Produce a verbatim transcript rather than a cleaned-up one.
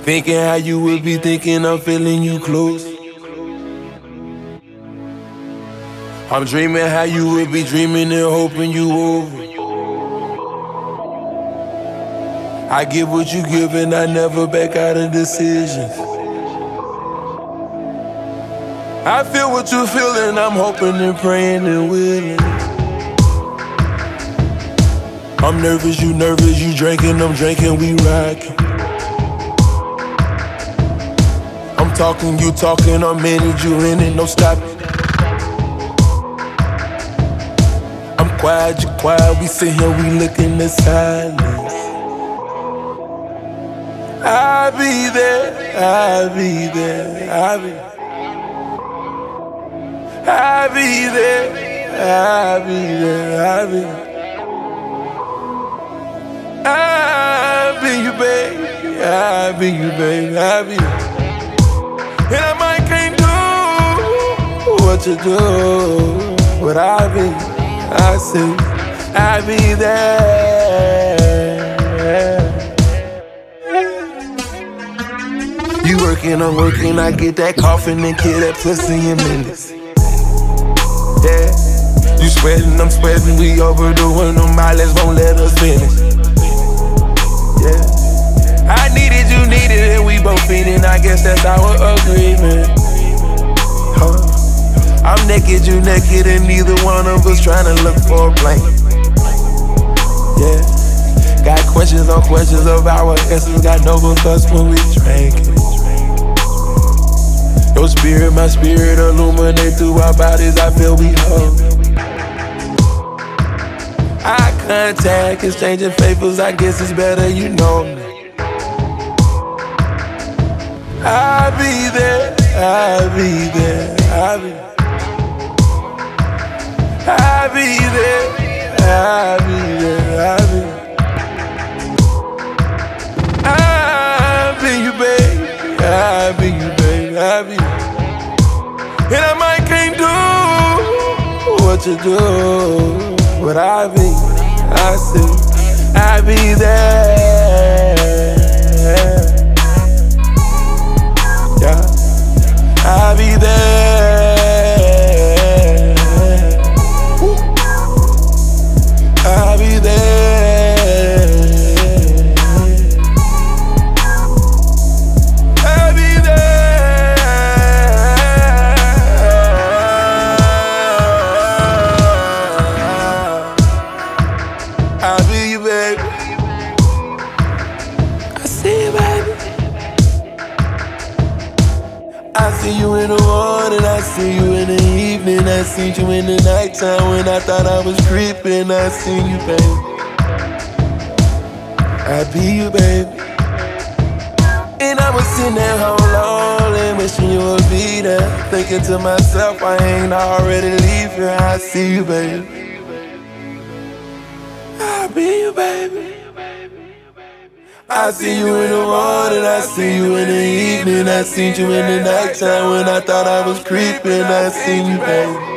Thinking how you would be thinking, I'm feeling you close. I'm dreaming how you would be dreaming and hoping you over. I give what you give and I never back out of decisions. I feel what you feel and I'm hoping and praying and willing. I'm nervous, you nervous, you drinking, I'm drinking, we rockin'. I'm talking, you talking, I'm in it, you in it, no stopping. I'm quiet, you quiet, we sit here, we look in the silence. I'll be there, I'll be there, I'll be there. I'll be there, I'll be there, I'll be there. I'll be you, baby, I'll be you, baby, I'll be you. And I might can't do what you do, but I'll be, I see, I'll be there. You working, I'm working, I get that coffin and kill that pussy in minutes. Yeah, you sweating, I'm sweating, we overdoing them mileage, won't let us finish. Yeah, I need it, you need it, and we both feeding, I guess that's our agreement. Huh. I'm naked, you naked, and neither one of us trying to look for a blanket. Yeah, got questions on questions of our essence, got no good thoughts when we drank it. Your spirit, my spirit, illuminate through our bodies, I feel we whole. Eye contact, exchanging favors, I guess it's better you know me. I'll be there, I'll be there, I'll be there. I'll be there, I'll be there, I'll be there. I'll be you, baby, I'll be you, baby, I'll be you. And I might can't do what you do, but I'll be, I see, I'll be there. Yeah, I'll be there. I'll be there. I'll be there. I'll be you, baby. I see you, baby. I see you in the morning, I see you in the evening, I seen you in the nighttime when I thought I was creeping. I seen you, baby. I be you, baby. And I was sitting at home lonely, wishing you would be there, thinking to myself, I ain't already leaving. I see you, baby. I be you, baby. I see you in the morning, I see you in the evening, I seen you in the nighttime when I thought I was creeping. I seen you, baby.